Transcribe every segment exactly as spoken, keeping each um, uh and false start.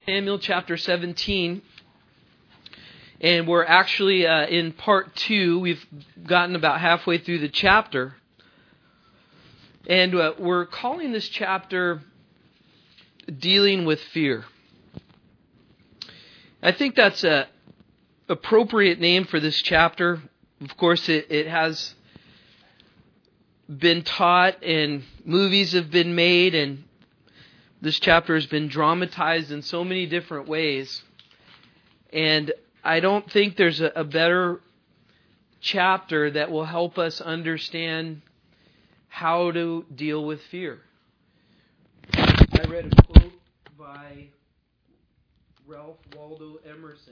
Samuel chapter seventeen, and we're actually uh, in part two. We've gotten about halfway through the chapter, and uh, we're calling this chapter Dealing with Fear. I think that's a appropriate name for this chapter. Of course, it, it has been taught and movies have been made, and this chapter has been dramatized in so many different ways. And I don't think there's a, a better chapter that will help us understand how to deal with fear. I read a quote by Ralph Waldo Emerson.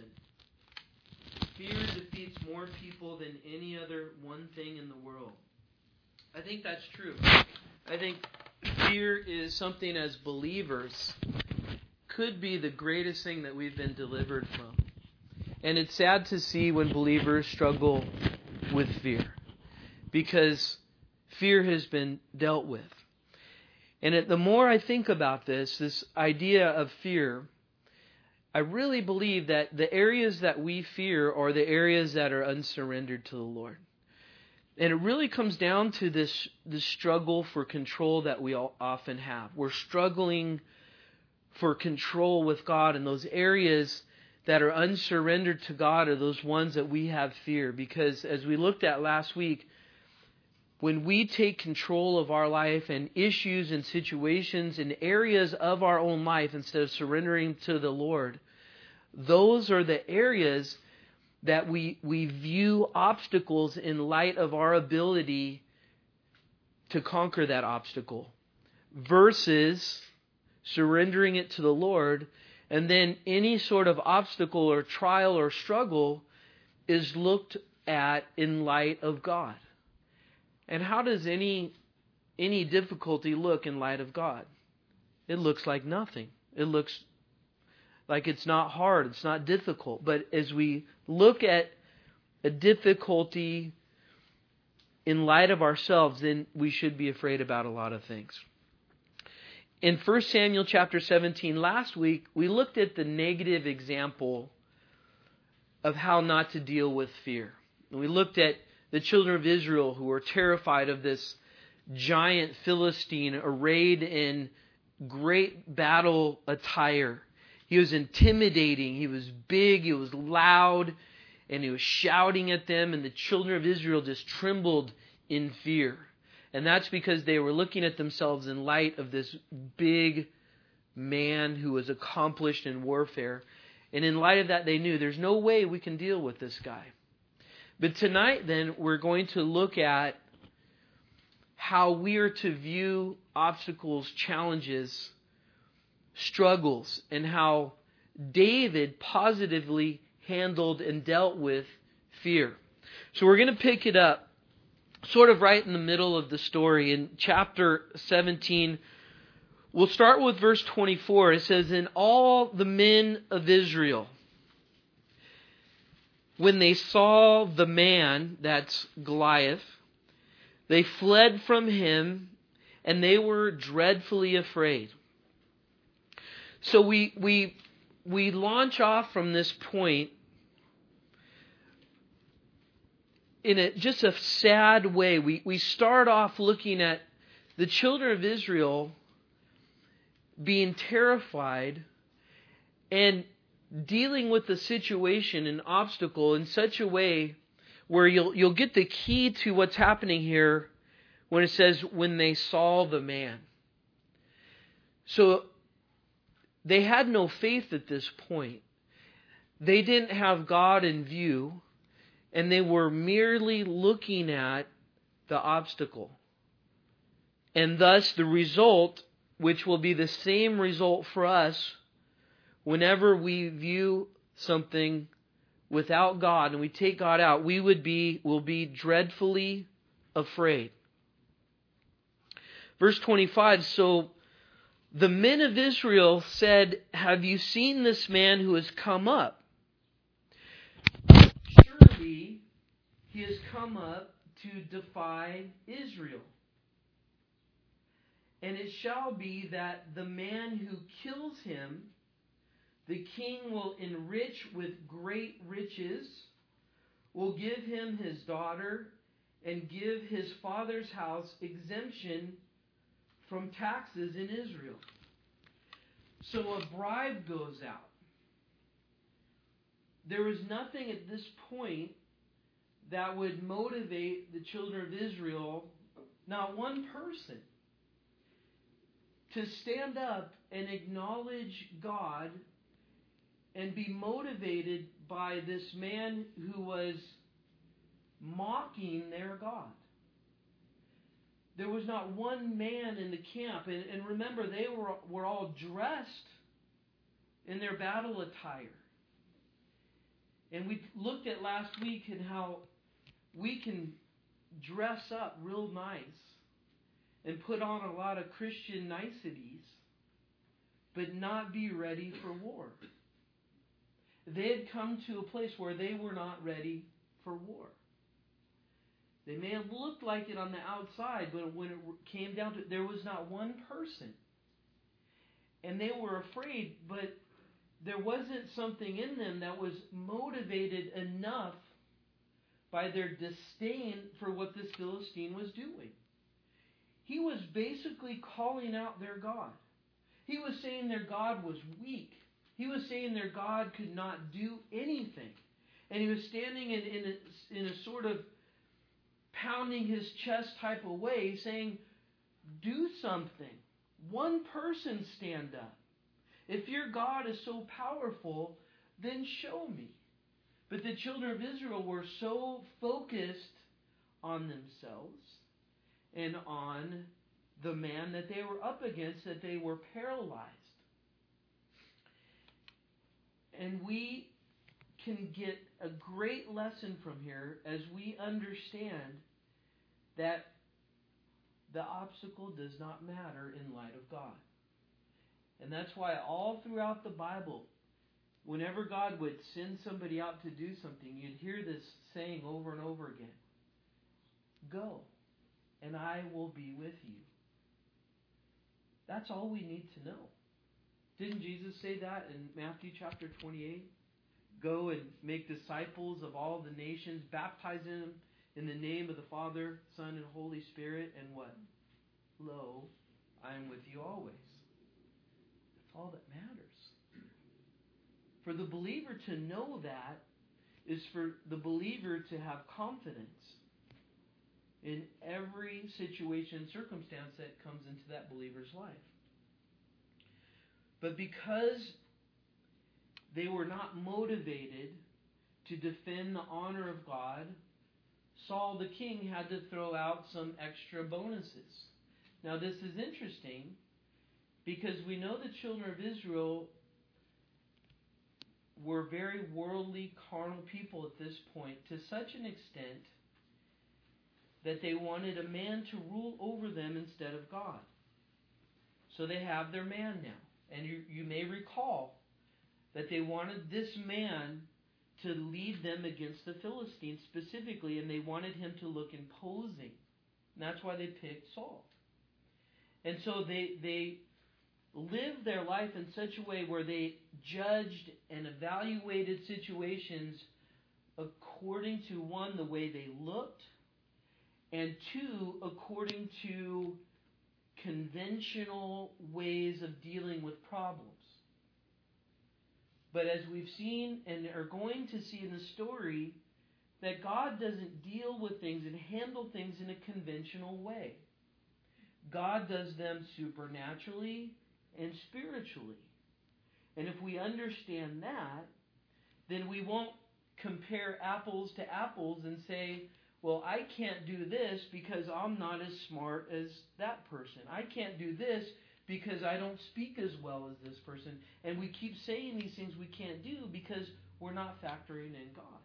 Fear defeats more people than any other one thing in the world. I think that's true. I think fear is something as believers could be the greatest thing that we've been delivered from. And it's sad to see when believers struggle with fear, because fear has been dealt with. And it, the more I think about this, this idea of fear, I really believe that the areas that we fear are the areas that are unsurrendered to the Lord. And it really comes down to this, this struggle for control that we all often have. We're struggling for control with God, and those areas that are unsurrendered to God are those ones that we have fear. Because as we looked at last week, when we take control of our life and issues and situations and areas of our own life instead of surrendering to the Lord, those are the areas that we we view obstacles in light of our ability to conquer that obstacle, versus surrendering it to the Lord, and then any sort of obstacle or trial or struggle is looked at in light of God. And how does any any difficulty look in light of God? It looks like nothing. It looks like it's not hard, it's not difficult. But as we look at a difficulty in light of ourselves, then we should be afraid about a lot of things. In First Samuel chapter seventeen, last week, we looked at the negative example of how not to deal with fear. And we looked at the children of Israel who were terrified of this giant Philistine arrayed in great battle attire. He was intimidating, he was big, he was loud, and he was shouting at them, and the children of Israel just trembled in fear. And that's because they were looking at themselves in light of this big man who was accomplished in warfare. And in light of that, they knew there's no way we can deal with this guy. But tonight, then, we're going to look at how we are to view obstacles, challenges, struggles, and how David positively handled and dealt with fear. So we're going to pick it up sort of right in the middle of the story in chapter seventeen. We'll start with verse twenty-four. It says, "And all the men of Israel, when they saw the man," that's Goliath, "they fled from him, and they were dreadfully afraid." So we we we launch off from this point in a just a sad way. We we start off looking at the children of Israel being terrified and dealing with the situation and obstacle in such a way where you'll you'll get the key to what's happening here when it says when they saw the man. So they had no faith at this point. They didn't have God in view, and they were merely looking at the obstacle. And thus the result, which will be the same result for us whenever we view something without God and we take God out, we would be will be dreadfully afraid. Verse twenty-five, "So the men of Israel said, 'Have you seen this man who has come up? Surely he has come up to defy Israel. And it shall be that the man who kills him The king will enrich with great riches, will give him his daughter, and give his father's house exemption from taxes in Israel. So a bribe goes out. There was nothing at this point that would motivate the children of Israel, not one person, to stand up and acknowledge God and be motivated by this man who was mocking their God. There was not one man in the camp. And, and remember, they were, were all dressed in their battle attire. And we looked at last week at how we can dress up real nice and put on a lot of Christian niceties, but not be ready for war. They had come to a place where they were not ready for war. They may have looked like it on the outside, but when it came down to it, there was not one person. And they were afraid, but there wasn't something in them that was motivated enough by their disdain for what this Philistine was doing. He was basically calling out their God. He was saying their God was weak. He was saying their God could not do anything. And he was standing in, in, a, in a sort of pounding his chest type of way, saying, do something. One person stand up. If your God is so powerful, then show me. But the children of Israel were so focused on themselves and on the man that they were up against that they were paralyzed. And we can get a great lesson from here as we understand that the obstacle does not matter in light of God. And that's why all throughout the Bible, whenever God would send somebody out to do something, you'd hear this saying over and over again. Go, and I will be with you. That's all we need to know. Didn't Jesus say that in Matthew chapter twenty-eight? Go and make disciples of all the nations, baptizing them in the name of the Father, Son, and Holy Spirit, and what? Lo, I am with you always. That's all that matters. For the believer to know that is for the believer to have confidence in every situation and circumstance that comes into that believer's life. But because they were not motivated to defend the honor of God, Saul the king had to throw out some extra bonuses. Now this is interesting because we know the children of Israel were very worldly, carnal people at this point, to such an extent that they wanted a man to rule over them instead of God. So they have their man now. And you, you may recall that they wanted this man to lead them against the Philistines specifically, and they wanted him to look imposing. And that's why they picked Saul. And so they they lived their life in such a way where they judged and evaluated situations according to, one, the way they looked, and two, according to conventional ways of dealing with problems. But as we've seen and are going to see in the story, that God doesn't deal with things and handle things in a conventional way. God does them supernaturally and spiritually. And if we understand that, then we won't compare apples to apples and say, well, I can't do this because I'm not as smart as that person. I can't do this because I don't speak as well as this person. And we keep saying these things we can't do because we're not factoring in God.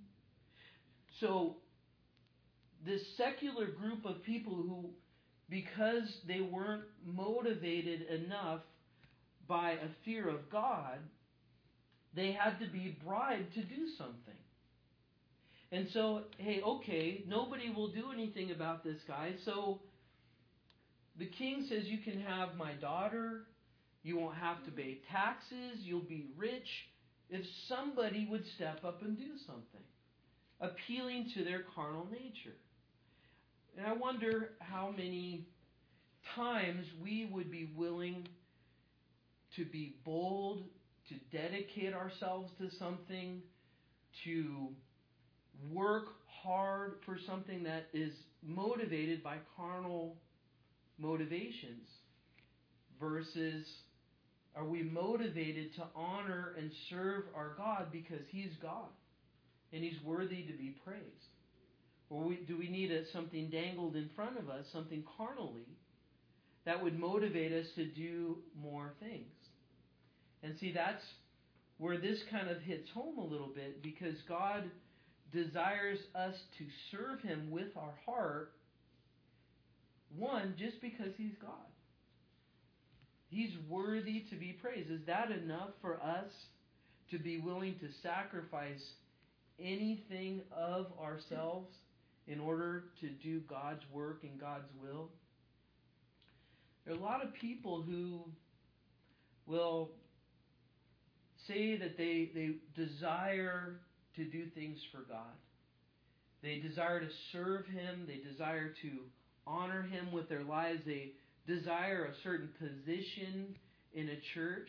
So, this secular group of people who, because they weren't motivated enough by a fear of God, they had to be bribed to do something. And so, hey, okay, nobody will do anything about this guy. So the king says, you can have my daughter, You won't have to pay taxes. You'll be rich. If somebody would step up and do something, appealing to their carnal nature. And I wonder how many times we would be willing to be bold, to dedicate ourselves to something, to work hard for something that is motivated by carnal motivations, versus are we motivated to honor and serve our God because He's God and He's worthy to be praised? Or we, do we need a, something dangled in front of us, something carnally, that would motivate us to do more things? And see, that's where this kind of hits home a little bit, because God desires us to serve Him with our heart, one, just because He's God. He's worthy to be praised. Is that enough for us to be willing to sacrifice anything of ourselves in order to do God's work and God's will? There are a lot of people who will say that they, they desire to do things for God. They desire to serve Him. They desire to honor Him with their lives. They desire a certain position in a church.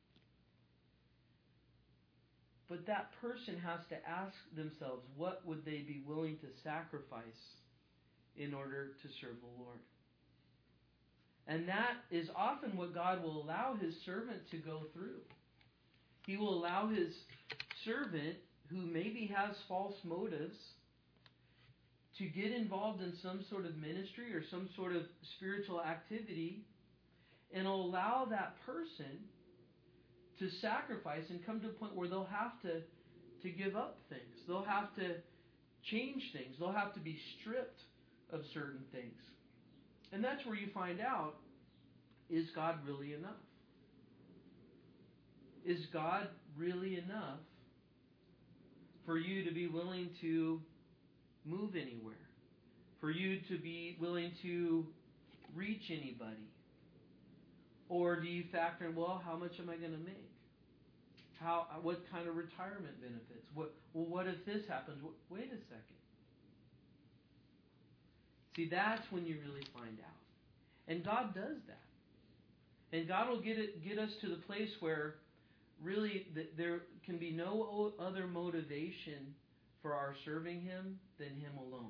But that person has to ask themselves, what would they be willing to sacrifice in order to serve the Lord? And that is often what God will allow His servant to go through. He will allow His servant, who maybe has false motives, to get involved in some sort of ministry or some sort of spiritual activity, and allow that person to sacrifice and come to a point where they'll have to, to give up things. They'll have to change things. They'll have to be stripped of certain things. And that's where you find out, is God really enough? Is God really enough for you to be willing to move anywhere? For you to be willing to reach anybody? Or do you factor in, well, how much am I going to make? How? What kind of retirement benefits? What? Well, what if this happens? Wait a second. See, that's when you really find out. And God does that. And God will get it, get us to the place where really there can be no other motivation for our serving Him than Him alone.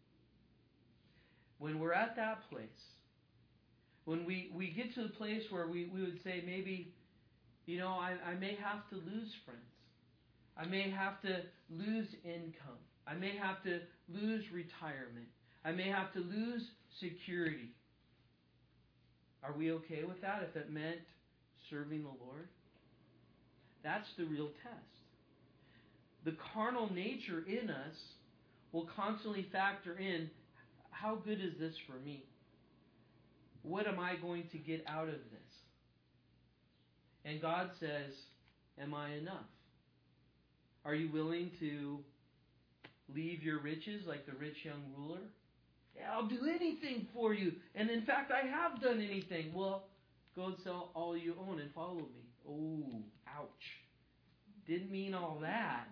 When we're at that place, when we, we get to the place where we, we would say, maybe, you know, I, I may have to lose friends. I may have to lose income. I may have to lose retirement. I may have to lose security. Are we okay with that if it meant serving the Lord? That's the real test. The carnal nature in us will constantly factor in, how good is this for me? What am I going to get out of this? And God says, am I enough? Are you willing to leave your riches like the rich young ruler? Yeah, I'll do anything for you. And in fact, I have done anything. Well, go and sell all you own and follow me. Oh, ouch. Didn't mean all that.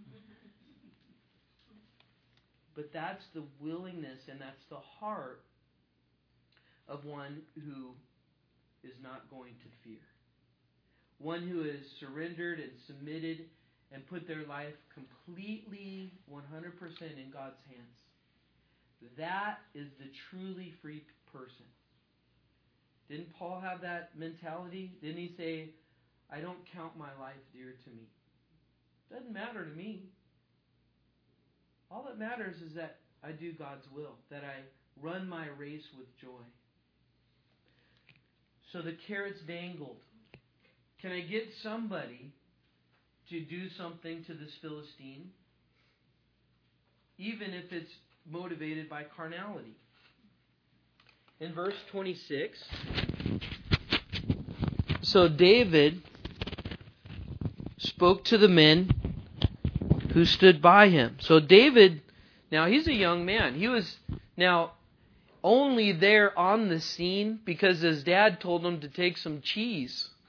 But that's the willingness and that's the heart of one who is not going to fear. One who is surrendered and submitted and put their life completely one hundred percent in God's hands. That is the truly free person. Didn't Paul have that mentality? Didn't he say, I don't count my life dear to me? Doesn't matter to me. All that matters is that I do God's will, that I run my race with joy. So the carrot's dangled. Can I get somebody to do something to this Philistine, even if it's motivated by carnality? In verse twenty-six, so David spoke to the men who stood by him. So David, now he's a young man. He was now only there on the scene because his dad told him to take some cheese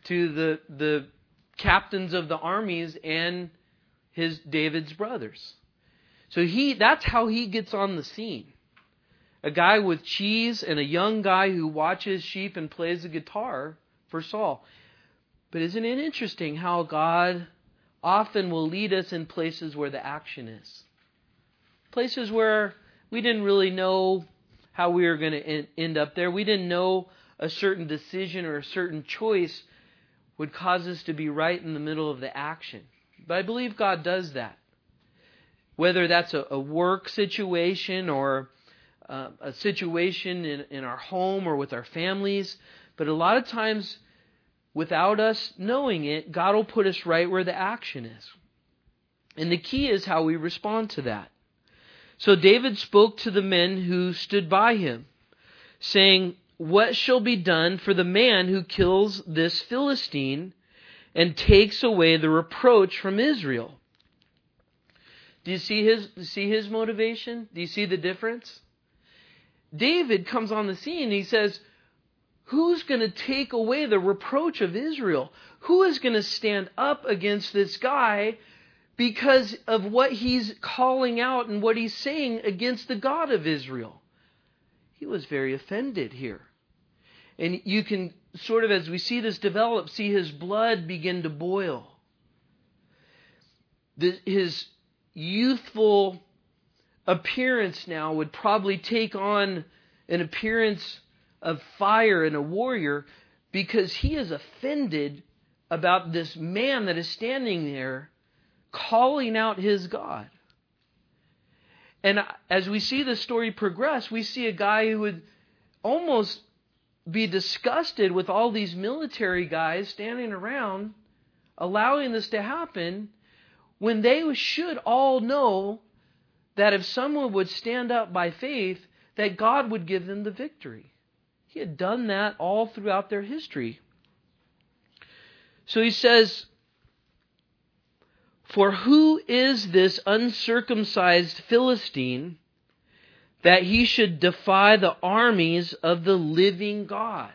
to the the captains of the armies and his David's brothers. So he that's how he gets on the scene. A guy with cheese and a young guy who watches sheep and plays the guitar for Saul. But isn't it interesting how God often will lead us in places where the action is? Places where we didn't really know how we were going to end up there. We didn't know a certain decision or a certain choice would cause us to be right in the middle of the action. But I believe God does that. Whether that's a, a work situation or uh, a situation in, in our home or with our families. But a lot of times, without us knowing it, God will put us right where the action is. And the key is how we respond to that. So David spoke to the men who stood by him, saying, "What shall be done for the man who kills this Philistine and takes away the reproach from Israel?" Do you see his, do you see his motivation? Do you see the difference? David comes on the scene and he says, who's going to take away the reproach of Israel? Who is going to stand up against this guy because of what he's calling out and what he's saying against the God of Israel? He was very offended here. And you can sort of, as we see this develop, see his blood begin to boil. The, his youthful appearance now would probably take on an appearance of fire and a warrior because he is offended about this man that is standing there calling out his God. And as we see the story progress, we see a guy who would almost be disgusted with all these military guys standing around allowing this to happen when they should all know that if someone would stand up by faith, that God would give them the victory. He had done that all throughout their history. So he says, "For who is this uncircumcised Philistine that he should defy the armies of the living God?"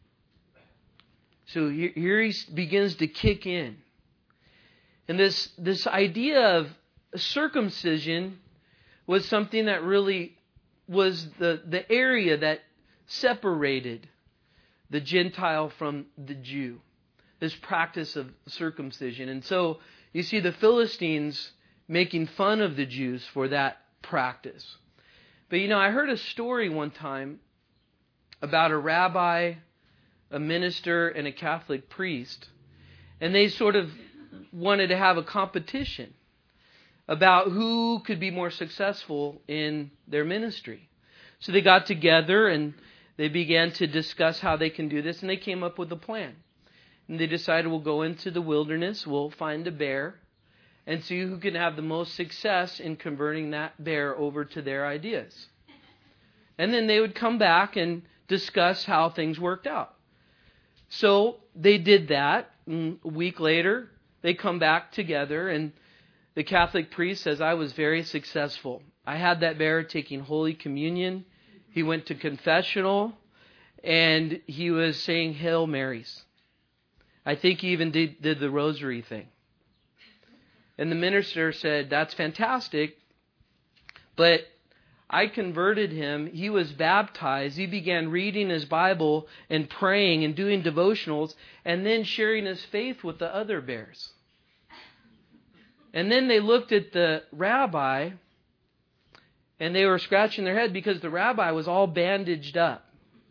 So here he begins to kick in. And this, this idea of circumcision was something that really was the, the area that separated the Gentile from the Jew. This practice of circumcision. And so you see the Philistines making fun of the Jews for that practice. But you know, I heard a story one time about a rabbi, a minister, and a Catholic priest. And they sort of wanted to have a competition about who could be more successful in their ministry. So they got together and they began to discuss how they can do this, and they came up with a plan. And they decided, we'll go into the wilderness, we'll find a bear, and see who can have the most success in converting that bear over to their ideas. And then they would come back and discuss how things worked out. So they did that, and a week later, they come back together, and the Catholic priest says, "I was very successful. I had that bear taking Holy Communion. He went to confessional, and he was saying Hail Marys. I think he even did, did the rosary thing." And the minister said, "That's fantastic, but I converted him. He was baptized. He began reading his Bible and praying and doing devotionals and then sharing his faith with the other bears." And then they looked at the rabbi and they were scratching their head because the rabbi was all bandaged up.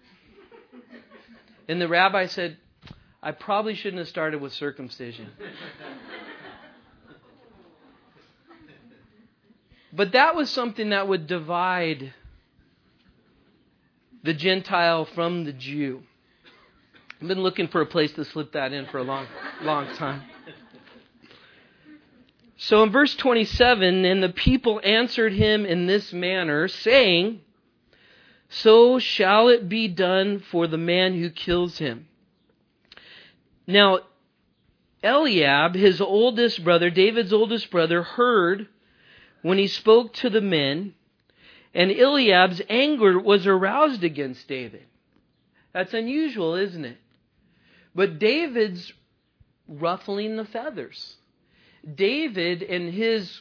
And the rabbi said, "I probably shouldn't have started with circumcision." But that was something that would divide the Gentile from the Jew. I've been looking for a place to slip that in for a long, long time. So in verse twenty-seven, "And the people answered him in this manner, saying, So shall it be done for the man who kills him." Now, Eliab, his oldest brother, David's oldest brother, heard when he spoke to the men, and Eliab's anger was aroused against David. That's unusual, isn't it? But David's ruffling the feathers. David and his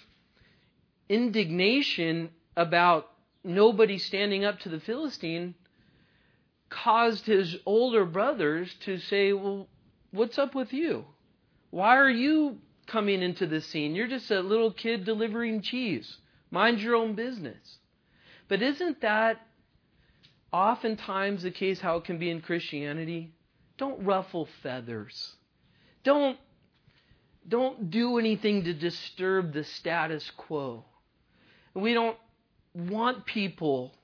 indignation about nobody standing up to the Philistine caused his older brothers to say, well, what's up with you? Why are you coming into the scene? You're just a little kid delivering cheese. Mind your own business. But isn't that oftentimes the case how it can be in Christianity? Don't ruffle feathers. Don't, don't do anything to disturb the status quo. We don't want people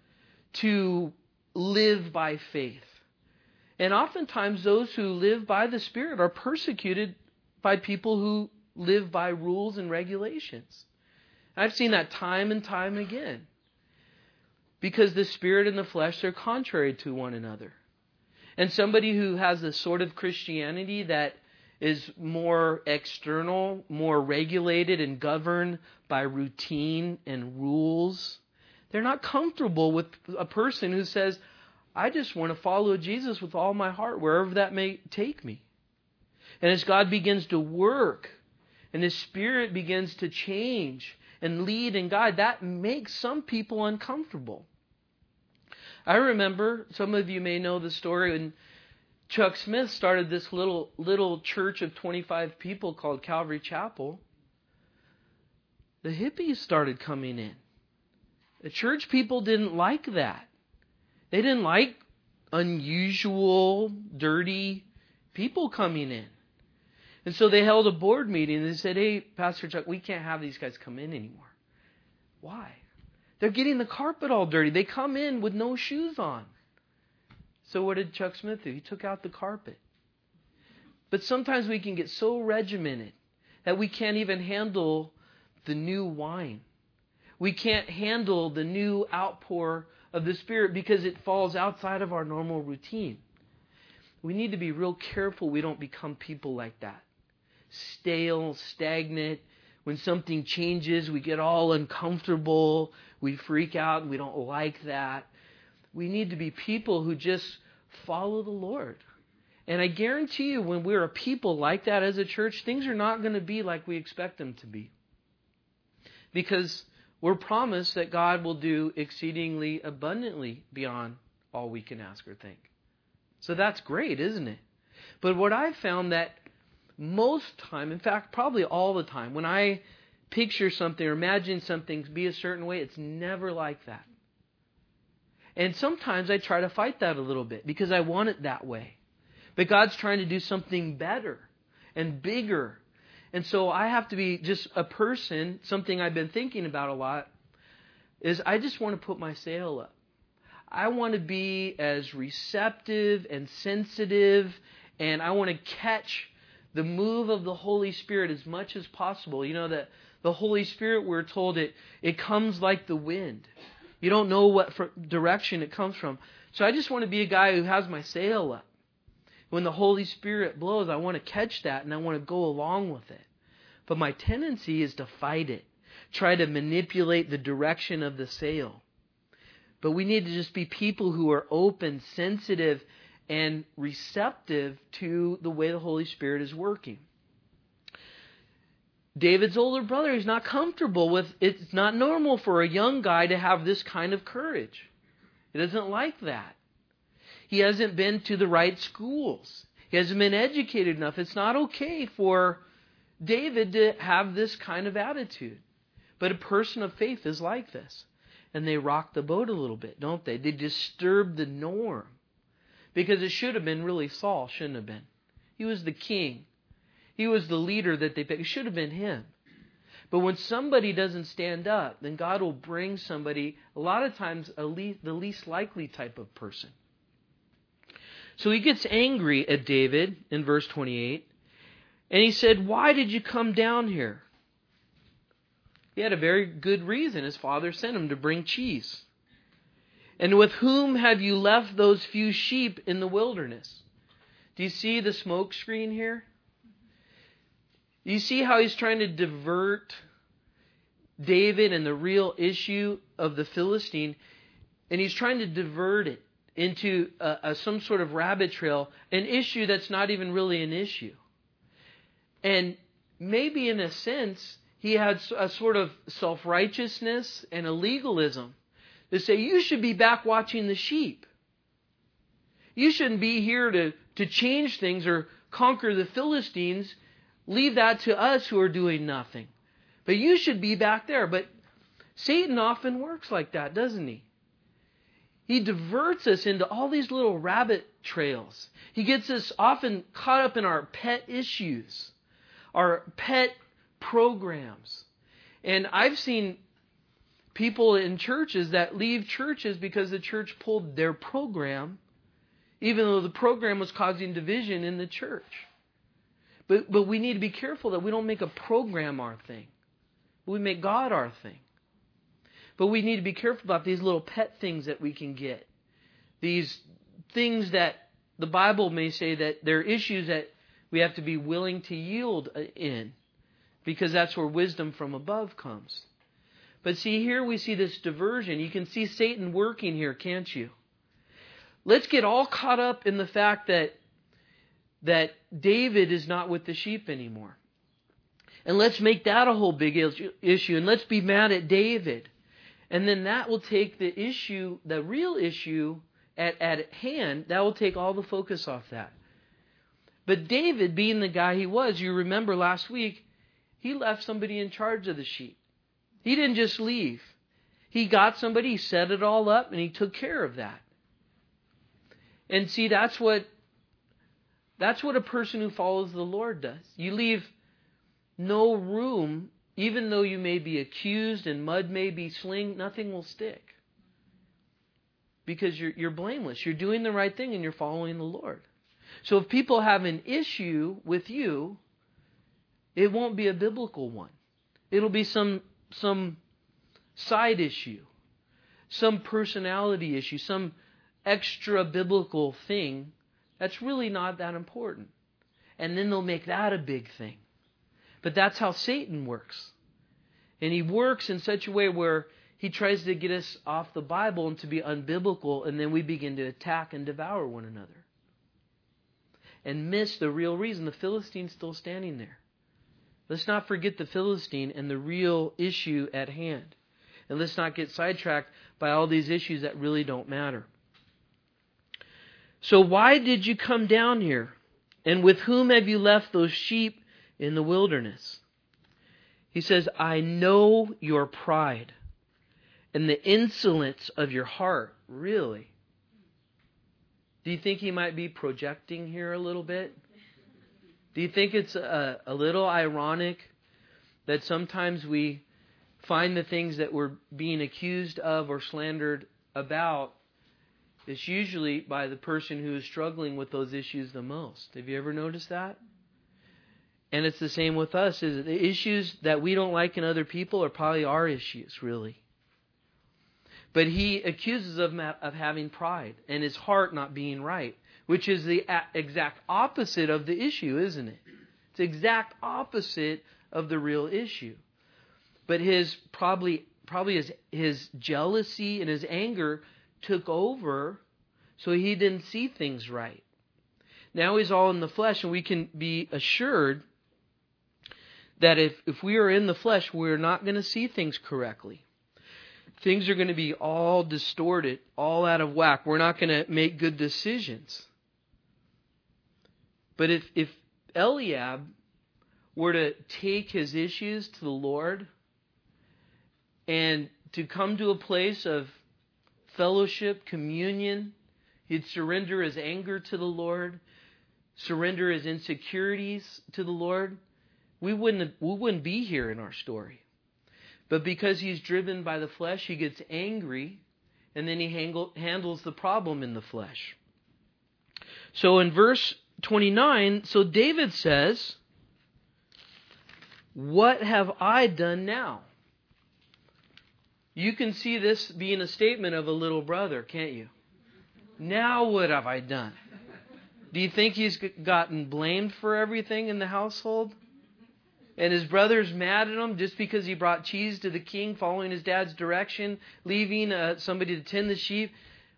to live by faith. And oftentimes those who live by the Spirit are persecuted by people who live by rules and regulations. I've seen that time and time again. Because the Spirit and the flesh are contrary to one another. And somebody who has a sort of Christianity that is more external, more regulated and governed by routine and rules, they're not comfortable with a person who says, I just want to follow Jesus with all my heart, wherever that may take me. And as God begins to work and His Spirit begins to change and lead and guide, that makes some people uncomfortable. I remember, some of you may know the story, when Chuck Smith started this little little church of twenty-five people called Calvary Chapel. The hippies started coming in. The church people didn't like that. They didn't like unusual, dirty people coming in. And so they held a board meeting and they said, hey, Pastor Chuck, we can't have these guys come in anymore. Why? They're getting the carpet all dirty. They come in with no shoes on. So what did Chuck Smith do? He took out the carpet. But sometimes we can get so regimented that we can't even handle the new wine. We can't handle the new outpour of the Spirit because it falls outside of our normal routine. We need to be real careful we don't become people like that. Stale, stagnant. When something changes, we get all uncomfortable. We freak out and we don't like that. We need to be people who just follow the Lord. And I guarantee you, when we're a people like that as a church, things are not going to be like we expect them to be. Because we're promised that God will do exceedingly abundantly beyond all we can ask or think. So that's great, isn't it? But what I've found that most time, in fact, probably all the time, when I picture something or imagine something to be a certain way, it's never like that. And sometimes I try to fight that a little bit because I want it that way. But God's trying to do something better and bigger. And so I have to be just a person. Something I've been thinking about a lot is I just want to put my sail up. I want to be as receptive and sensitive, and I want to catch the move of the Holy Spirit as much as possible. You know that the Holy Spirit, we're told, it it comes like the wind. You don't know what direction it comes from. So I just want to be a guy who has my sail up. When the Holy Spirit blows, I want to catch that and I want to go along with it. But my tendency is to fight it. Try to manipulate the direction of the sail. But we need to just be people who are open, sensitive, and receptive to the way the Holy Spirit is working. David's older brother is not comfortable with, it's not normal for a young guy to have this kind of courage. He doesn't like that. He hasn't been to the right schools. He hasn't been educated enough. It's not okay for David to have this kind of attitude. But a person of faith is like this. And they rock the boat a little bit, don't they? They disturb the norm. Because it should have been really Saul, shouldn't have been. He was the king. He was the leader that they picked. It should have been him. But when somebody doesn't stand up, then God will bring somebody, a lot of times, a le- the least likely type of person. So he gets angry at David in verse twenty-eight. And he said, why did you come down here? He had a very good reason. His father sent him to bring cheese. And with whom have you left those few sheep in the wilderness? Do you see the smoke screen here? Do you see how he's trying to divert David and the real issue of the Philistine? And he's trying to divert it. into a, a, some sort of rabbit trail, an issue that's not even really an issue. And maybe in a sense, he had a sort of self-righteousness and a legalism to say, you should be back watching the sheep. You shouldn't be here to, to change things or conquer the Philistines. Leave that to us who are doing nothing. But you should be back there. But Satan often works like that, doesn't he? He diverts us into all these little rabbit trails. He gets us often caught up in our pet issues, our pet programs. And I've seen people in churches that leave churches because the church pulled their program, even though the program was causing division in the church. But but we need to be careful that we don't make a program our thing. We make God our thing. But we need to be careful about these little pet things that we can get. These things that the Bible may say that they're issues that we have to be willing to yield in, because that's where wisdom from above comes. But see, here we see this diversion. You can see Satan working here, can't you? Let's get all caught up in the fact that that David is not with the sheep anymore. And let's make that a whole big issue. And let's be mad at David. And then that will take the issue, the real issue at, at hand, that will take all the focus off that. But David, being the guy he was, you remember last week, he left somebody in charge of the sheep. He didn't just leave. He got somebody, he set it all up, and he took care of that. And see, that's what that's what a person who follows the Lord does. You leave no room. Even though you may be accused and mud may be slinged, nothing will stick. Because you're, you're blameless. You're doing the right thing and you're following the Lord. So if people have an issue with you, it won't be a biblical one. It'll be some, some side issue, some personality issue, some extra biblical thing that's really not that important. And then they'll make that a big thing. But that's how Satan works. And he works in such a way where he tries to get us off the Bible and to be unbiblical, and then we begin to attack and devour one another. And miss the real reason. The Philistine's still standing there. Let's not forget the Philistine and the real issue at hand. And let's not get sidetracked by all these issues that really don't matter. So why did you come down here? And with whom have you left those sheep in the wilderness? He says, I know your pride and the insolence of your heart. Really? Do you think he might be projecting here a little bit? Do you think it's a, a little ironic that sometimes we find the things that we're being accused of or slandered about is usually by the person who is struggling with those issues the most? Have you ever noticed that? And it's the same with us. Is the issues that we don't like in other people are probably our issues, really. But he accuses of, of having pride and his heart not being right, which is the exact opposite of the issue, isn't it? It's the exact opposite of the real issue. But his probably probably his, his jealousy and his anger took over, so he didn't see things right. Now he's all in the flesh, and we can be assured that if, if we are in the flesh, we're not going to see things correctly. Things are going to be all distorted, all out of whack. We're not going to make good decisions. But if, if Eliab were to take his issues to the Lord and to come to a place of fellowship, communion, he'd surrender his anger to the Lord, surrender his insecurities to the Lord, we wouldn't we wouldn't be here in our story. But because he's driven by the flesh, he gets angry, and then he handle, handles the problem in the flesh. So in verse twenty-nine, so David says, what have I done now? You can see this being a statement of a little brother, can't you? Now what have I done? Do you think he's gotten blamed for everything in the household? And his brother's mad at him just because he brought cheese to the king following his dad's direction, leaving uh, somebody to tend the sheep?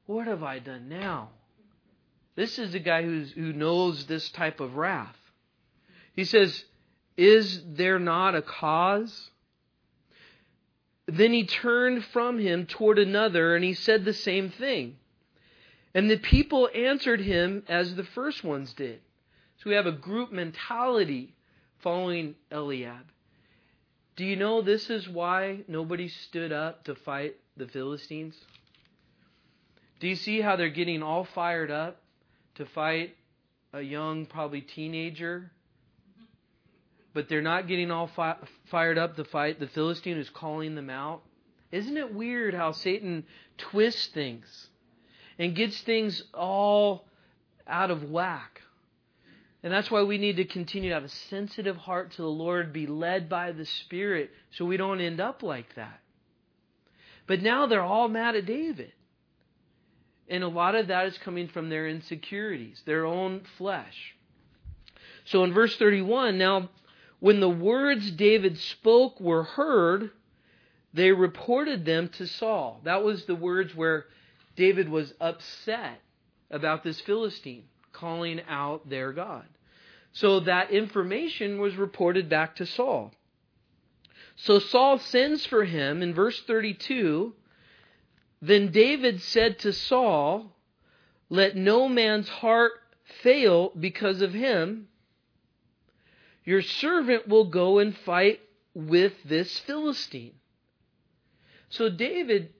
what have I done now? This is a guy who's, who knows this type of wrath. He says, is there not a cause? Then he turned from him toward another, and he said the same thing. And the people answered him as the first ones did. So we have a group mentality following Eliab. Do you know this is why nobody stood up to fight the Philistines? Do you see how they're getting all fired up to fight a young, probably teenager? But they're not getting all fi- fired up to fight the Philistine who's calling them out? Isn't it weird how Satan twists things and gets things all out of whack? And that's why we need to continue to have a sensitive heart to the Lord, be led by the Spirit, so we don't end up like that. But now they're all mad at David. And a lot of that is coming from their insecurities, their own flesh. So in verse thirty-one, now when the words David spoke were heard, they reported them to Saul. That was the words where David was upset about this Philistine calling out their God. So that information was reported back to Saul. So Saul sends for him in verse thirty-two. Then David said to Saul, let no man's heart fail because of him. Your servant will go and fight with this Philistine. So David,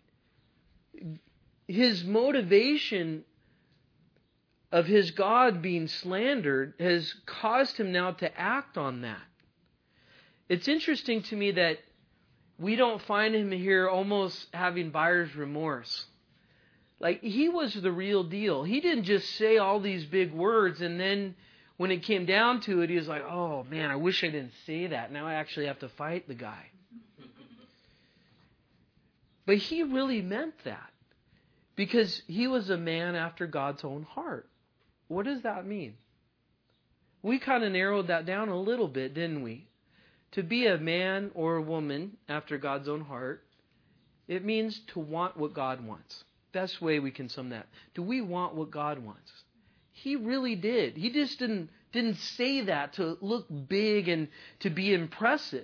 his motivation of his God being slandered has caused him now to act on that. It's interesting to me that we don't find him here almost having buyer's remorse. Like, he was the real deal. He didn't just say all these big words and then when it came down to it, he was like, oh man, I wish I didn't say that. Now I actually have to fight the guy. But he really meant that because he was a man after God's own heart. What does that mean? We kind of narrowed that down a little bit, didn't we? To be a man or a woman after God's own heart, it means to want what God wants. Best way we can sum that. Do we want what God wants? He really did. He just didn't, didn't say that to look big and to be impressive.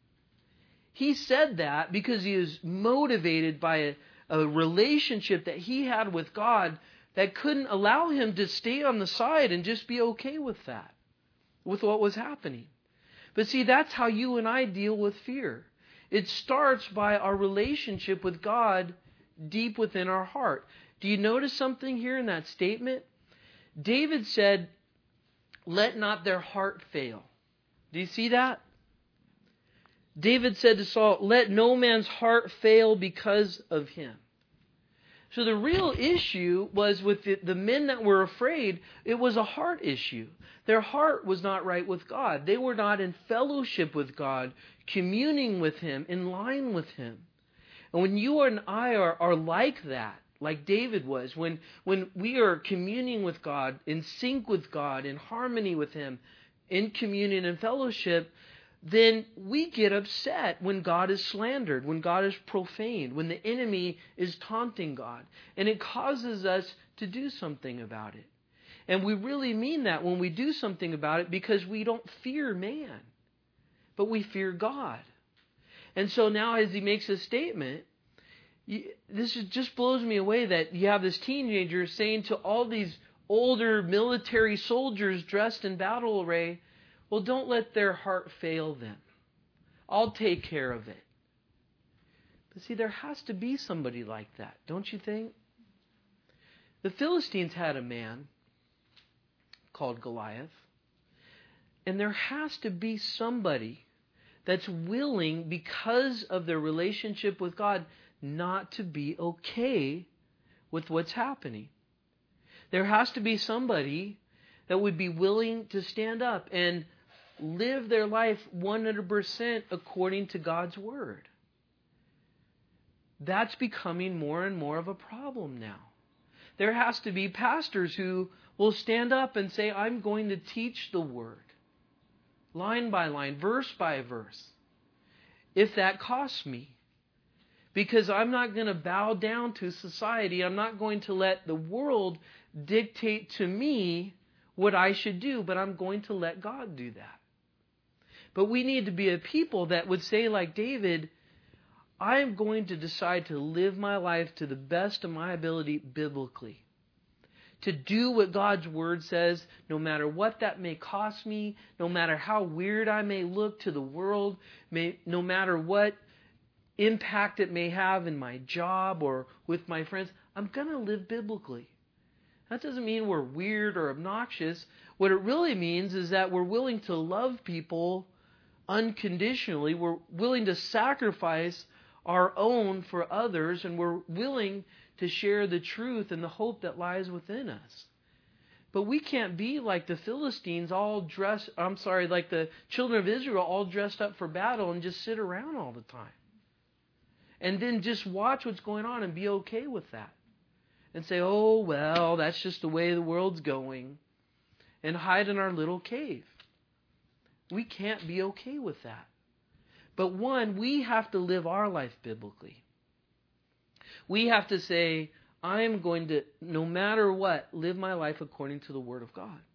He said that because he was motivated by a, a relationship that he had with God that couldn't allow him to stay on the side and just be okay with that, with what was happening. But see, that's how you and I deal with fear. It starts by our relationship with God deep within our heart. Do you notice something here in that statement? David said, let not their heart fail. Do you see that? David said to Saul, let no man's heart fail because of him. So the real issue was with the, the men that were afraid, it was a heart issue. Their heart was not right with God. They were not in fellowship with God, communing with Him, in line with Him. And when you and I are, are like that, like David was, when, when we are communing with God, in sync with God, in harmony with Him, in communion and fellowship, then we get upset when God is slandered, when God is profaned, when the enemy is taunting God. And it causes us to do something about it. And we really mean that when we do something about it because we don't fear man, but we fear God. And so now as he makes a statement, you, this is, just blows me away that you have this teenager saying to all these older military soldiers dressed in battle array, well, don't let their heart fail them. I'll take care of it. But see, there has to be somebody like that, don't you think? The Philistines had a man called Goliath. And there has to be somebody that's willing, because of their relationship with God, not to be okay with what's happening. There has to be somebody that would be willing to stand up and live their life one hundred percent according to God's Word. That's becoming more and more of a problem now. There has to be pastors who will stand up and say, I'm going to teach the Word, line by line, verse by verse, if that costs me. Because I'm not going to bow down to society. I'm not going to let the world dictate to me what I should do, but I'm going to let God do that. But we need to be a people that would say, like David, I am going to decide to live my life to the best of my ability biblically. To do what God's Word says, no matter what that may cost me, no matter how weird I may look to the world, may, no matter what impact it may have in my job or with my friends, I'm going to live biblically. That doesn't mean we're weird or obnoxious. What it really means is that we're willing to love people unconditionally. We're willing to sacrifice our own for others, and we're willing to share the truth and the hope that lies within us. But we can't be like the Philistines all dressed, I'm sorry, like the children of Israel all dressed up for battle and just sit around all the time. And then just watch what's going on and be okay with that. And say, oh, well, that's just the way the world's going. And hide in our little cave. We can't be okay with that. But one, we have to live our life biblically. We have to say, I am going to, no matter what, live my life according to the Word of God.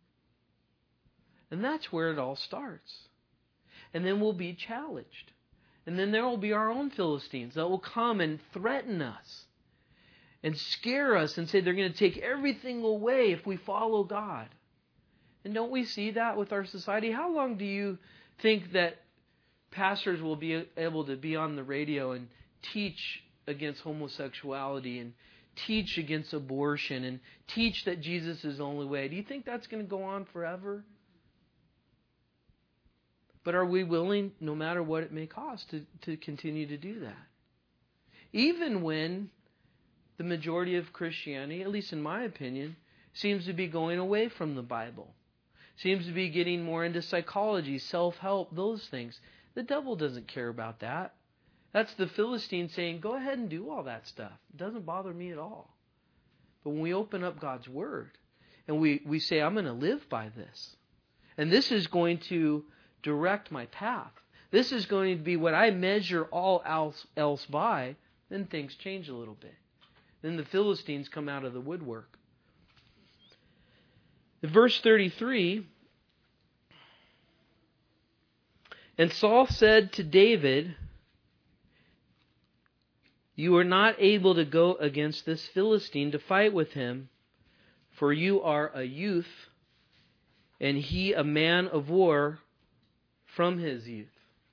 And that's where it all starts. And then we'll be challenged. And then there will be our own Philistines that will come and threaten us and scare us and say they're going to take everything away if we follow God. And don't we see that with our society? How long do you think that pastors will be able to be on the radio and teach against homosexuality and teach against abortion and teach that Jesus is the only way? Do you think that's going to go on forever? But are we willing, no matter what it may cost, to, to continue to do that? Even when the majority of Christianity, at least in my opinion, seems to be going away from the Bible. Seems to be getting more into psychology, self-help, those things. The devil doesn't care about that. That's the Philistine saying, go ahead and do all that stuff. It doesn't bother me at all. But when we open up God's Word and we, we say, I'm going to live by this. And this is going to direct my path. This is going to be what I measure all else, else by. Then things change a little bit. Then the Philistines come out of the woodwork. In verse thirty-three, and Saul said to David, you are not able to go against this Philistine to fight with him, for you are a youth, and he a man of war from his youth.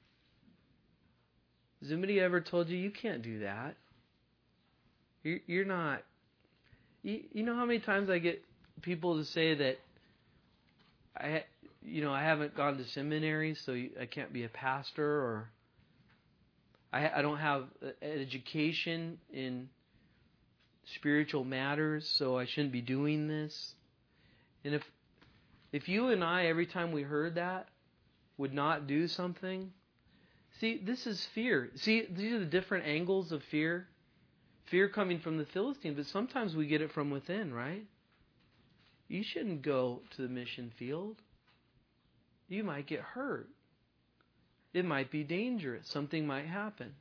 Has anybody ever told you, you can't do that? You're, you're not. You, you know how many times I get people to say that I, you know, I haven't gone to seminary, so I can't be a pastor, or I, I don't have an education in spiritual matters, so I shouldn't be doing this. And if if you and I, every time we heard that, would not do something, see, this is fear. See, these are the different angles of fear. Fear coming from the Philistine, but sometimes we get it from within, right? You shouldn't go to the mission field. You might get hurt. It might be dangerous. Something might happen.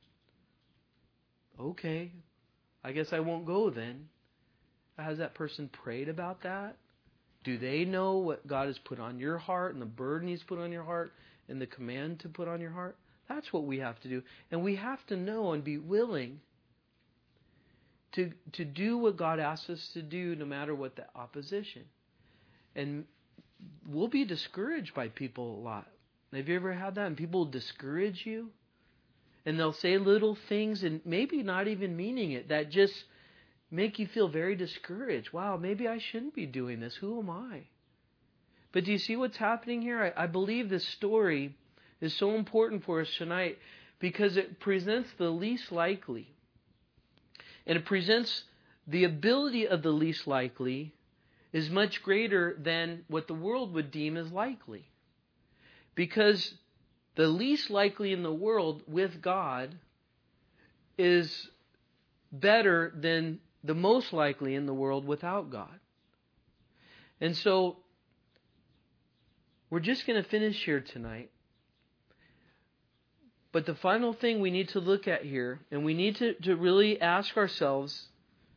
Okay, I guess I won't go then. Has that person prayed about that? Do they know what God has put on your heart and the burden He's put on your heart and the command to put on your heart? That's what we have to do. And we have to know and be willing to, to do what God asks us to do no matter what the opposition. And we'll be discouraged by people a lot. Have you ever had that? And people discourage you? And they'll say little things and maybe not even meaning it that just make you feel very discouraged. Wow, maybe I shouldn't be doing this. Who am I? But do you see what's happening here? I, I believe this story is so important for us tonight because it presents the least likely. And it presents the ability of the least likely is much greater than what the world would deem as likely. Because the least likely in the world with God is better than the most likely in the world without God. And so, we're just going to finish here tonight. But the final thing we need to look at here, and we need to, to really ask ourselves,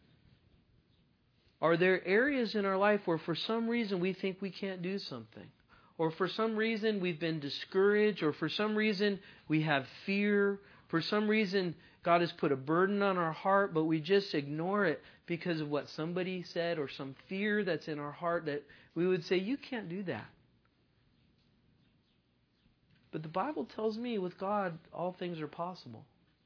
are there areas in our life where for some reason we think we can't do something? Or for some reason we've been discouraged, or for some reason we have fear, for some reason God has put a burden on our heart, but we just ignore it because of what somebody said or some fear that's in our heart that we would say, you can't do that. But the Bible tells me with God, all things are possible.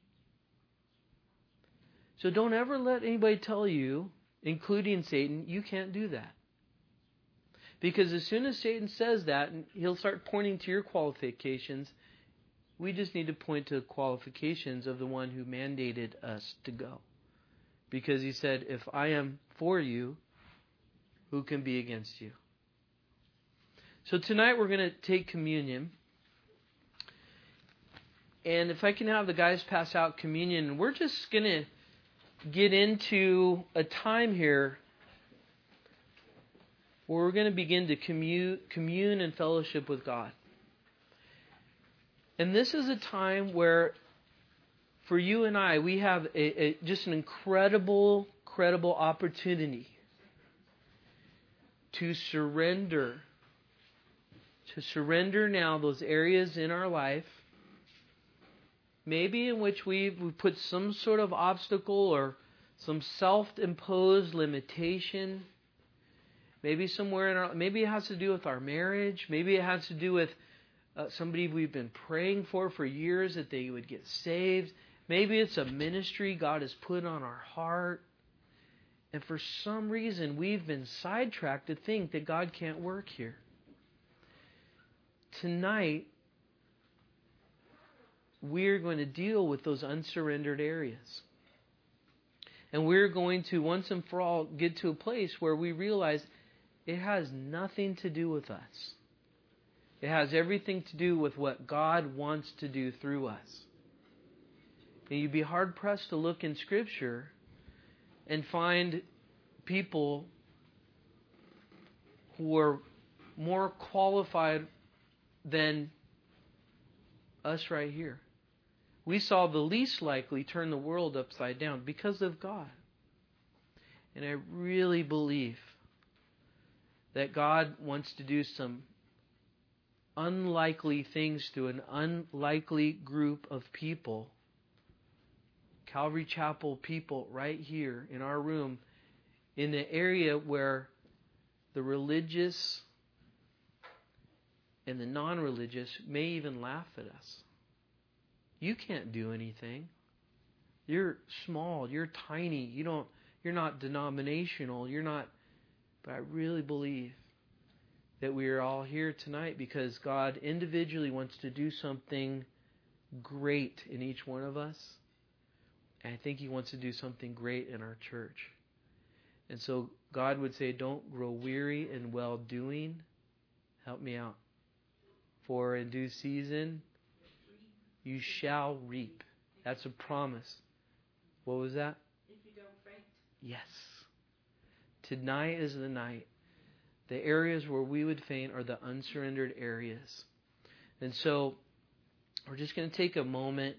So don't ever let anybody tell you, including Satan, you can't do that. Because as soon as Satan says that, and he'll start pointing to your qualifications, we just need to point to the qualifications of the one who mandated us to go. Because he said, if I am for you, who can be against you? So tonight we're going to take communion. And if I can have the guys pass out communion, we're just going to get into a time here where we're going to begin to commune, commune and fellowship with God. And this is a time where, for you and I, we have a, a, just an incredible, incredible opportunity to surrender. To surrender now those areas in our life, maybe in which we've, we've put some sort of obstacle or some self-imposed limitation. Maybe somewhere in our, maybe it has to do with our marriage. Maybe it has to do with uh, somebody we've been praying for for years that they would get saved. Maybe it's a ministry God has put on our heart. And for some reason, we've been sidetracked to think that God can't work here. Tonight, we're going to deal with those unsurrendered areas. And we're going to, once and for all, get to a place where we realize it has nothing to do with us. It has everything to do with what God wants to do through us. And you'd be hard-pressed to look in Scripture and find people who are more qualified than us right here. We saw the least likely turn the world upside down because of God. And I really believe that God wants to do some unlikely things through an unlikely group of people. Calvary Chapel people right here in our room, in the area where the religious and the non-religious may even laugh at us. You can't do anything. You're small. You're tiny. You don't. You're not denominational. You're not. But I really believe that we are all here tonight because God individually wants to do something great in each one of us. And I think He wants to do something great in our church. And so God would say, don't grow weary in well-doing. Help me out. For in due season, you shall reap. That's a promise. What was that? If you don't faint. Yes. Tonight is the night. The areas where we would faint are the unsurrendered areas. And so we're just going to take a moment,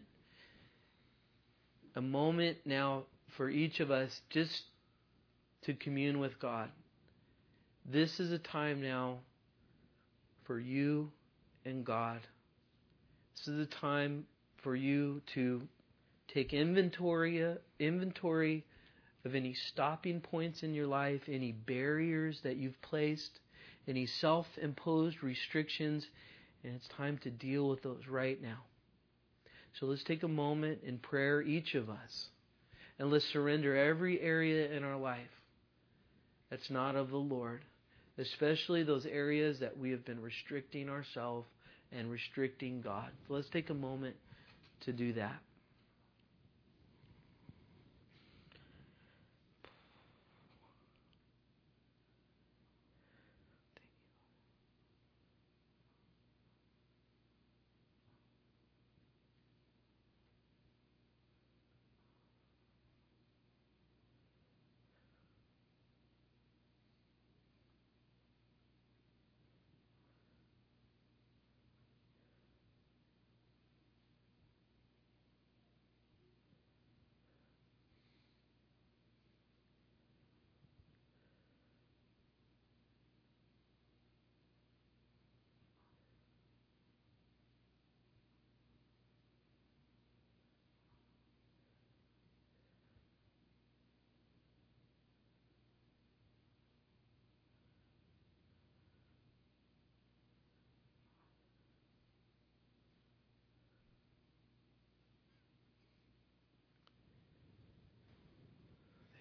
a moment now for each of us just to commune with God. This is a time now for you and God. This is a time for you to take inventory, inventory of any stopping points in your life, any barriers that you've placed, any self-imposed restrictions, and it's time to deal with those right now. So let's take a moment in prayer, each of us, and let's surrender every area in our life that's not of the Lord, especially those areas that we have been restricting ourselves and restricting God. So let's take a moment to do that.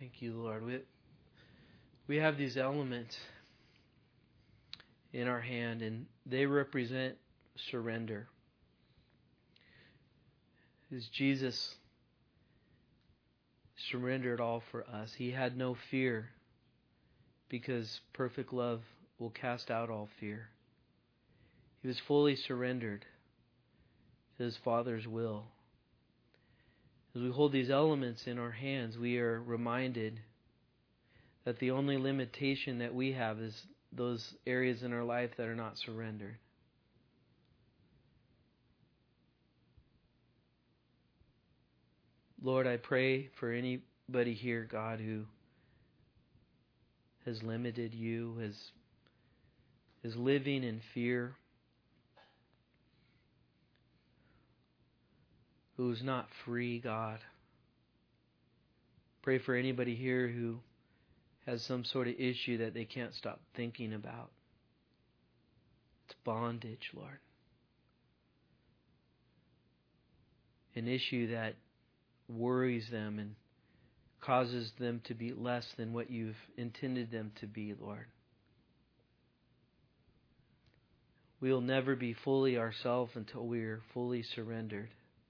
Thank you, Lord. We, we have these elements in our hand, and they represent surrender. As Jesus surrendered all for us, He had no fear, because perfect love will cast out all fear. He was fully surrendered to His Father's will. As we hold these elements in our hands, we are reminded that the only limitation that we have is those areas in our life that are not surrendered. Lord, I pray for anybody here, God, who has limited You, has, is living in fear, who's not free, God. Pray for anybody here who has some sort of issue that they can't stop thinking about. It's bondage, Lord. An issue that worries them and causes them to be less than what You've intended them to be, Lord. We'll never be fully ourselves until we are fully surrendered.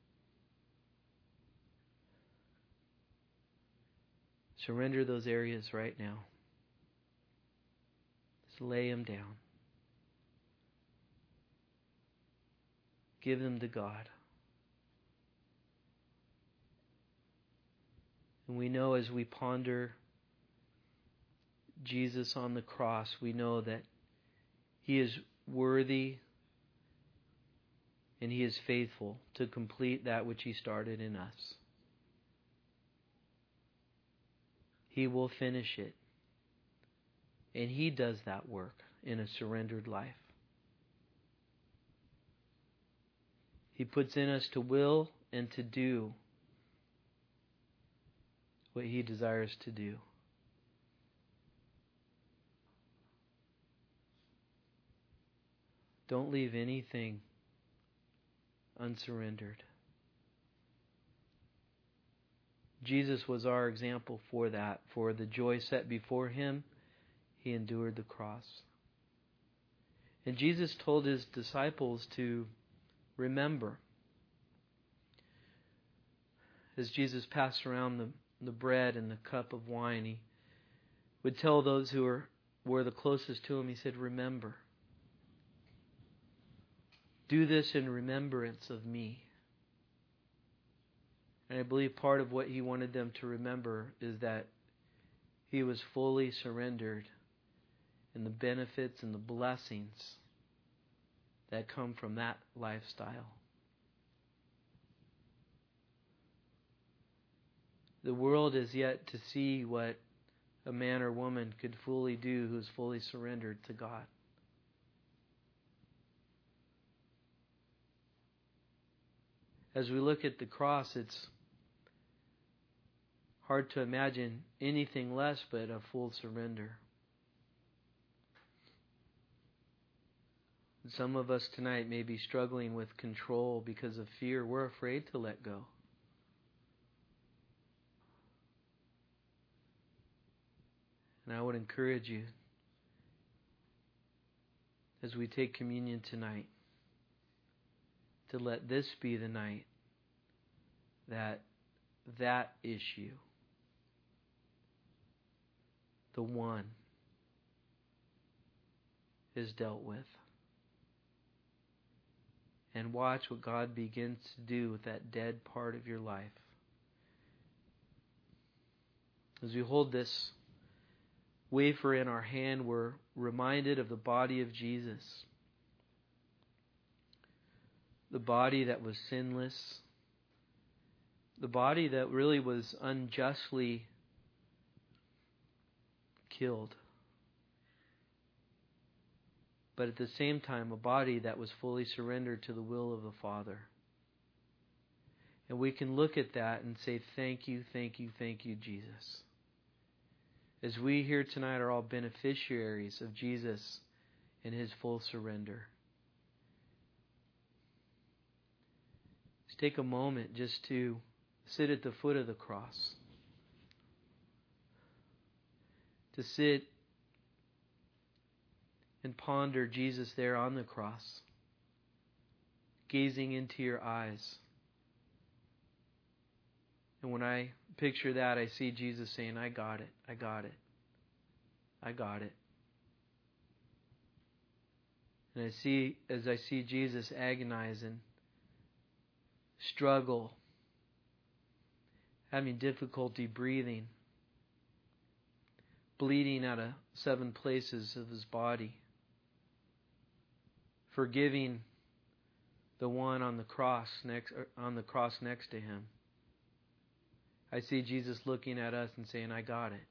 Surrender those areas right now. Just lay them down. Give them to God. And we know as we ponder Jesus on the cross, we know that He is worthy and He is faithful to complete that which He started in us. He will finish it. And He does that work in a surrendered life. He puts in us to will and to do what He desires to do. Don't leave anything unsurrendered. Jesus was our example for that. For the joy set before Him, He endured the cross. And Jesus told His disciples to remember. As Jesus passed around the, the bread and the cup of wine, He would tell those who were, were the closest to Him, He said, remember. Do this in remembrance of Me. And I believe part of what He wanted them to remember is that He was fully surrendered in the benefits and the blessings that come from that lifestyle. The world is yet to see what a man or woman could fully do who's fully surrendered to God. As we look at the cross, it's hard to imagine anything less but a full surrender. Some of us tonight may be struggling with control because of fear. We're afraid to let go. And I would encourage you, as we take communion tonight, to let this be the night that that issue, the one, is dealt with. And watch what God begins to do with that dead part of your life. As we hold this wafer in our hand, we're reminded of the body of Jesus. The body that was sinless. The body that really was unjustly killed. But at the same time, a body that was fully surrendered to the will of the Father. And we can look at that and say, thank you, thank you, thank you, Jesus. As we here tonight are all beneficiaries of Jesus and His full surrender. Let's take a moment just to sit at the foot of the cross. to sit and ponder Jesus there on the cross, gazing into your eyes. And when I picture that, I see Jesus saying, I got it, I got it, I got it. And I see, as I see Jesus agonize and struggle, having difficulty breathing, bleeding out of seven places of his body, forgiving the one on the cross next on the cross next to him. I see Jesus looking at us and saying, I got it.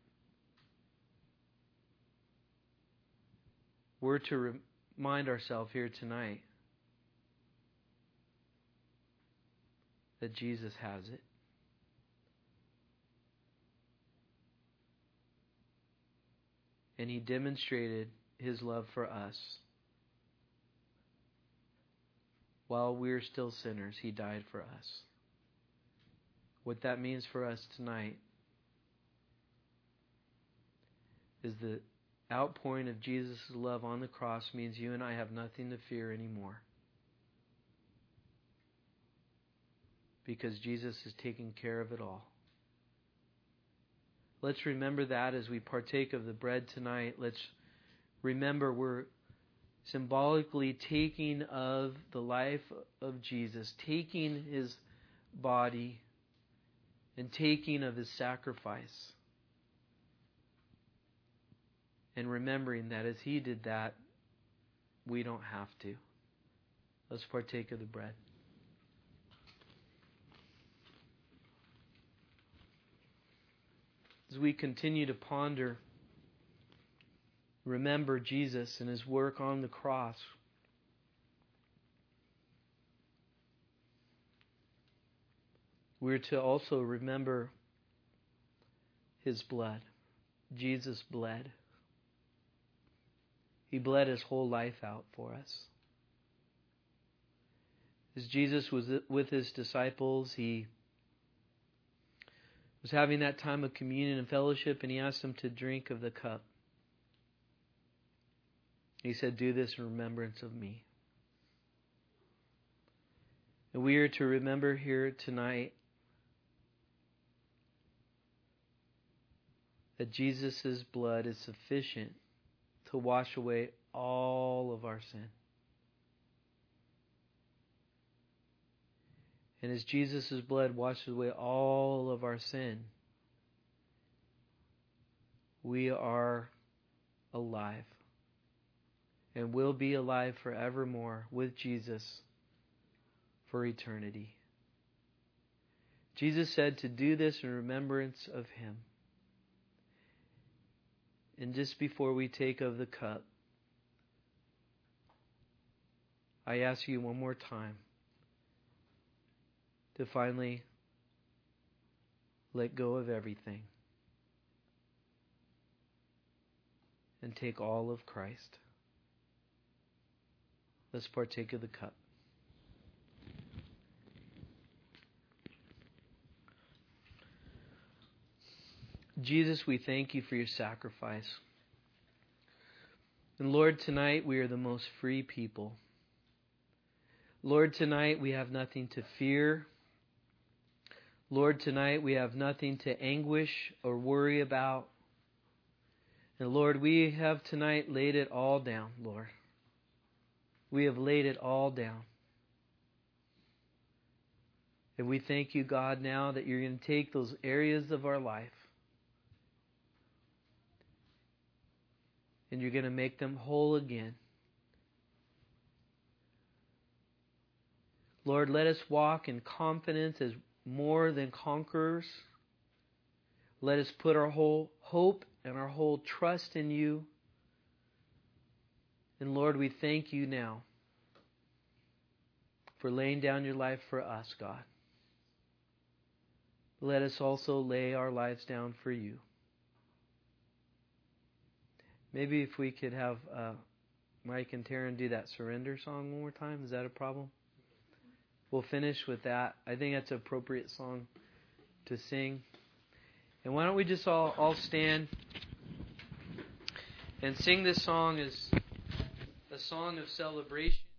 We're to remind ourselves here tonight that Jesus has it. And He demonstrated His love for us. While we are still sinners, He died for us. What that means for us tonight is the outpouring of Jesus' love on the cross means you and I have nothing to fear anymore. Because Jesus has taken care of it all. Let's remember that as we partake of the bread tonight. Let's remember we're symbolically taking of the life of Jesus, taking His body and taking of His sacrifice. And remembering that as He did that, we don't have to. Let's partake of the bread. As we continue to ponder, remember Jesus and His work on the cross, we're to also remember His blood. Jesus bled. He bled His whole life out for us. As Jesus was with His disciples, He was having that time of communion and fellowship, and He asked them to drink of the cup. He said, do this in remembrance of me. And we are to remember here tonight that Jesus' blood is sufficient to wash away all of our sin. And as Jesus' blood washes away all of our sin, we are alive. And will be alive forevermore with Jesus for eternity. Jesus said to do this in remembrance of Him. And just before we take of the cup, I ask you one more time to finally let go of everything and take all of Christ. Let's partake of the cup. Jesus, we thank You for Your sacrifice. And Lord, tonight we are the most free people. Lord, tonight we have nothing to fear. Lord, tonight we have nothing to anguish or worry about. And Lord, we have tonight laid it all down, Lord. We have laid it all down. And we thank You, God, now that You're going to take those areas of our life and You're going to make them whole again. Lord, let us walk in confidence as more than conquerors. Let us put our whole hope and our whole trust in You. And Lord, we thank You now for laying down Your life for us, God. Let us also lay our lives down for You. Maybe if we could have uh, Mike and Taryn do that surrender song one more time. Is that a problem? We'll finish with that. I think that's an appropriate song to sing. And why don't we just all, all stand and sing this song as a song of celebration.